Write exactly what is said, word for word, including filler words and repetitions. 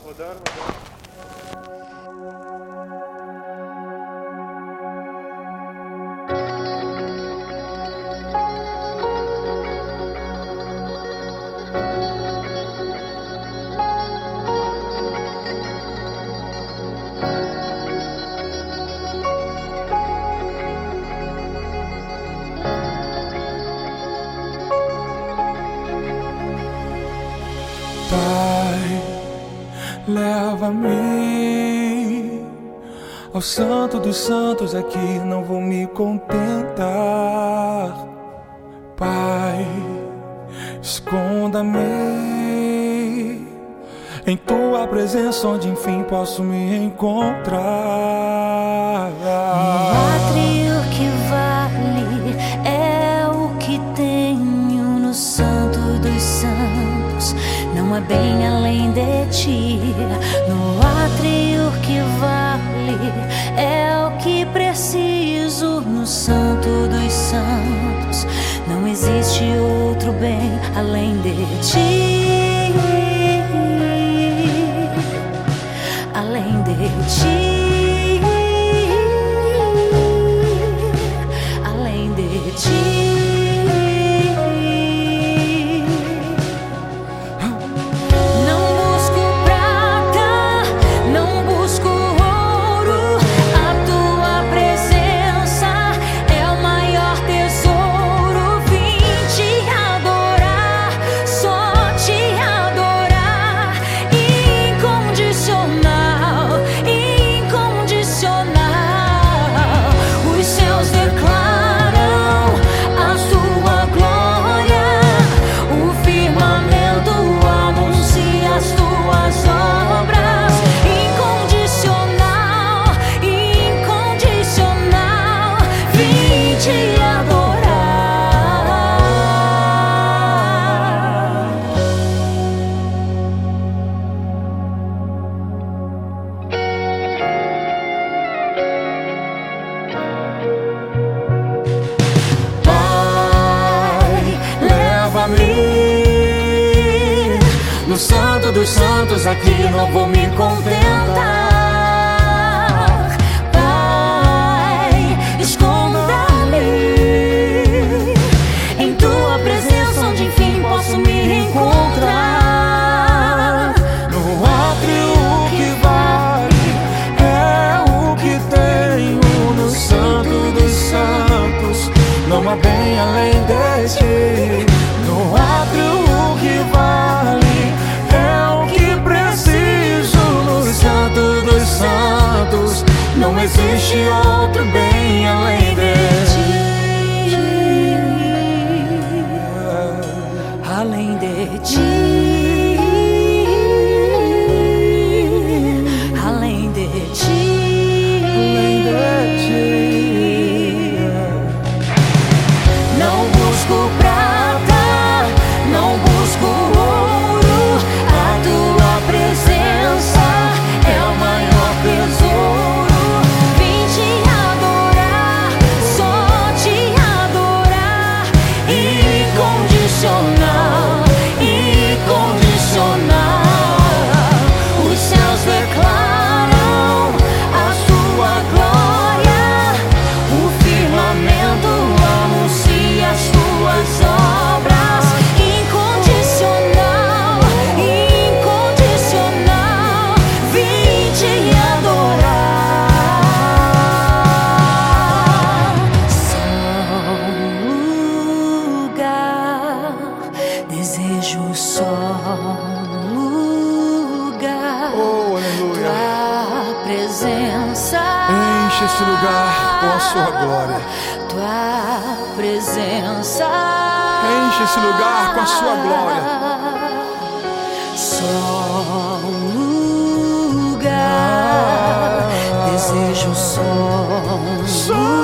Rodando, rodando. Pai, leva-me ao Santo dos Santos, aqui não vou me contentar. Pai, esconda-me em tua presença, onde enfim posso me encontrar. No átrio que vale é o que tenho no Santo dos Santos. Não há bem além de ti. No átrio que vale é o que preciso no Santo dos Santos. Não existe outro bem além de ti, além de ti, além de ti. No Santo dos Santos, aqui não vou me contentar. Pai, esconda-me em tua presença, onde enfim posso me encontrar. No átrio que vale é o que tenho no Santo dos Santos. Não há bem além de ti. No átrio que vale não existe outro bem além de ti, além de ti, além de ti, além de ti. Não busco prata, não busco ouro, a tua presença é o maior tesouro. Desejo só um lugar, oh, aleluia, tua presença. Enche esse lugar com a sua glória. Tua presença. Enche esse lugar com a sua glória. Só um lugar. Desejo só um lugar.